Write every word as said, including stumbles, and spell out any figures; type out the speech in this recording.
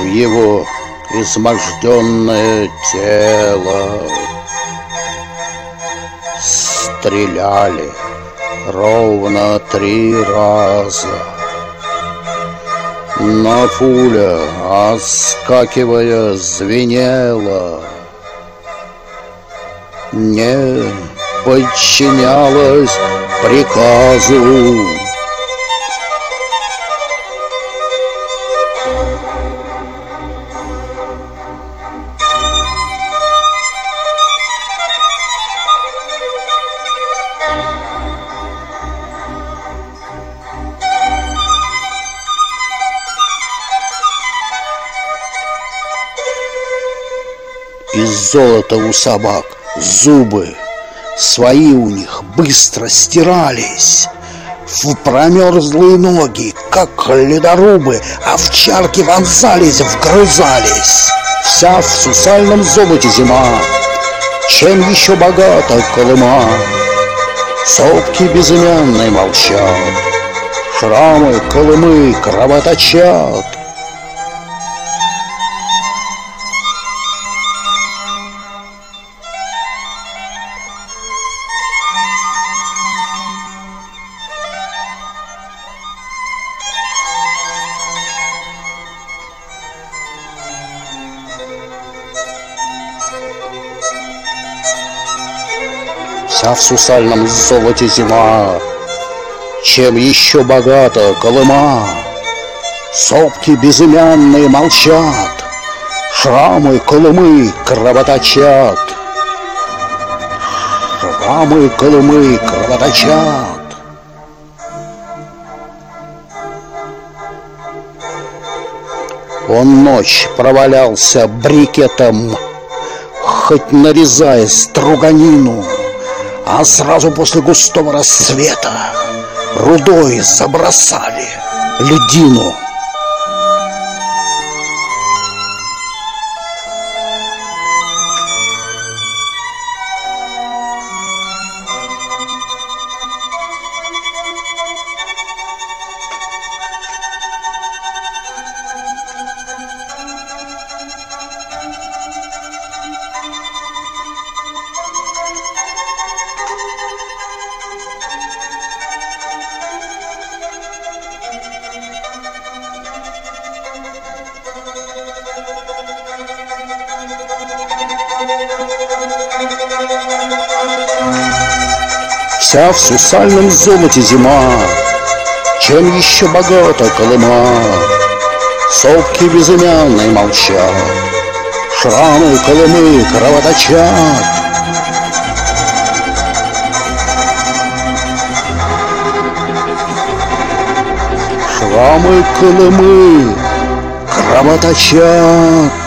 его изможденное тело. Стреляли ровно три раза, но пуля, отскакивая, звенела, не подчинялась приказу. Из золота у собак зубы, свои у них быстро стирались. В промерзлые ноги, как ледорубы, овчарки вонзались, вгрызались. Вся в сусальном золоте зима, чем еще богата Колыма. Сопки безымянные молчат, шрамы Колымы кровоточат. Вся в сусальном золоте зима, чем еще богата Колыма. Сопки безымянные молчат, шрамы Колымы кровоточат. Шрамы Колымы кровоточат. Он ночь провалялся брикетом, хоть нарезая струганину, а сразу после густого рассвета рудой забросали льдину. Вся в сусальном золоте зима, чем еще богата Колыма. Сопки безымянные молчат, шрамы Колымы кровоточат. Шрамы Колымы кровоточат.